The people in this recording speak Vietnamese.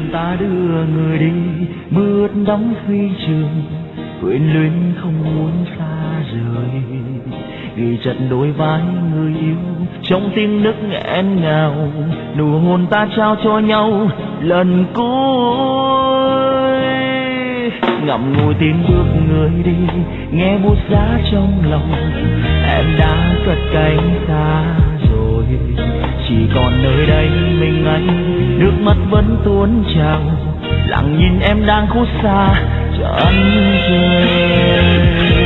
ta đưa người đi bước đắm phi trường, quyến luyến không muốn xa rời, ghi chặt đôi vai người yêu trong tiếng nức nghẹn ngào, nụ hôn ta trao cho nhau lần cuối. Ngậm ngùi tiếng bước người đi, nghe buốt giá trong lòng, em đã cất cánh xa rồi, chỉ còn nơi đây mình anh, nước mắt vẫn tuôn trào, lặng nhìn em đang khuất xa chân trời.